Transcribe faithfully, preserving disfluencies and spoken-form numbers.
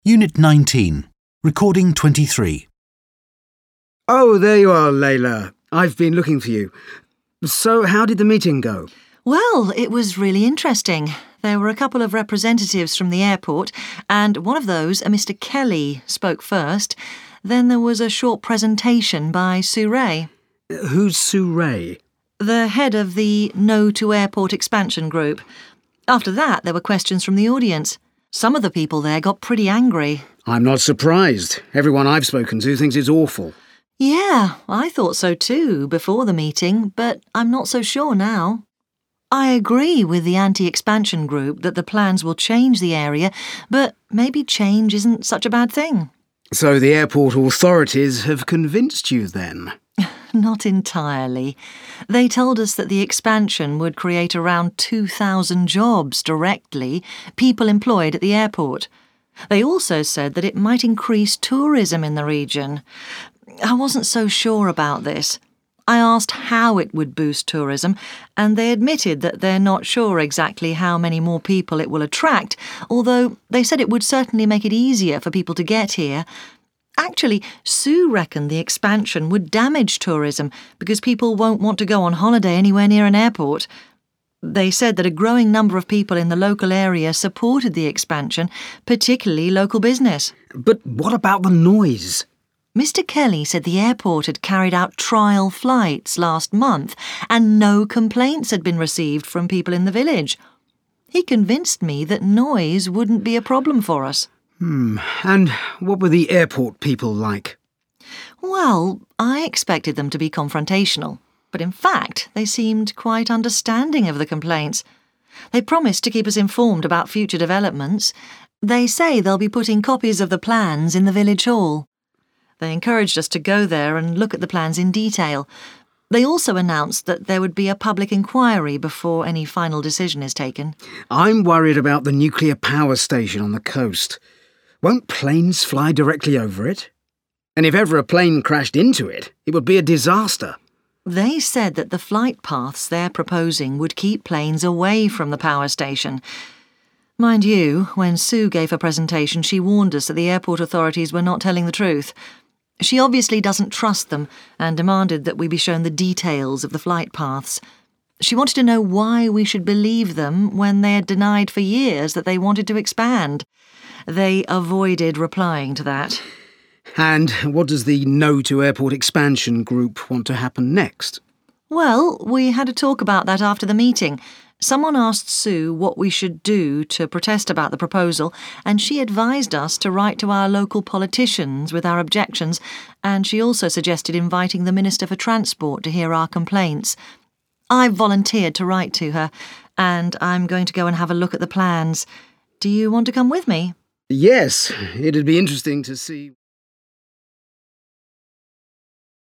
Unit nineteen, Recording twenty-three. Oh, there you are, Layla. I've been looking for you. So, how did the meeting go? Well, it was really interesting. There were a couple of representatives from the airport, and one of those, a Mister Kelly, spoke first. Then there was a short presentation by Sue Ray. Who's Sue Ray? The head of the No to Airport expansion group. After that, there were questions from the audience. Some of the people there got pretty angry. I'm not surprised. Everyone I've spoken to thinks it's awful. Yeah, I thought so too before the meeting, but I'm not so sure now. I agree with the anti-expansion group that the plans will change the area, but maybe change isn't such a bad thing. So the airport authorities have convinced you then? Not entirely. They told us that the expansion would create around two thousand jobs directly, people employed at the airport. They also said that it might increase tourism in the region. I wasn't so sure about this. I asked how it would boost tourism, and they admitted that they're not sure exactly how many more people it will attract, although they said it would certainly make it easier for people to get here. Actually, Sue reckoned the expansion would damage tourism because people won't want to go on holiday anywhere near an airport. They said that a growing number of people in the local area supported the expansion, particularly local business. But what about the noise? Mister Kelly said the airport had carried out trial flights last month and no complaints had been received from people in the village. He convinced me that noise wouldn't be a problem for us. Hmm, and what were the airport people like? Well, I expected them to be confrontational, but in fact they seemed quite understanding of the complaints. They promised to keep us informed about future developments. They say they'll be putting copies of the plans in the village hall. They encouraged us to go there and look at the plans in detail. They also announced that there would be a public inquiry before any final decision is taken. I'm worried about the nuclear power station on the coast. Won't planes fly directly over it? And if ever a plane crashed into it, it would be a disaster. They said that the flight paths they're proposing would keep planes away from the power station. Mind you, when Sue gave her presentation, she warned us that the airport authorities were not telling the truth. She obviously doesn't trust them and demanded that we be shown the details of the flight paths. She wanted to know why we should believe them when they had denied for years that they wanted to expand. They avoided replying to that. And what does the No to Airport expansion group want to happen next? Well, we had a talk about that after the meeting. Someone asked Sue what we should do to protest about the proposal, and she advised us to write to our local politicians with our objections, and she also suggested inviting the Minister for Transport to hear our complaints. I've volunteered to write to her, and I'm going to go and have a look at the plans. Do you want to come with me? Yes, it'd be interesting to see...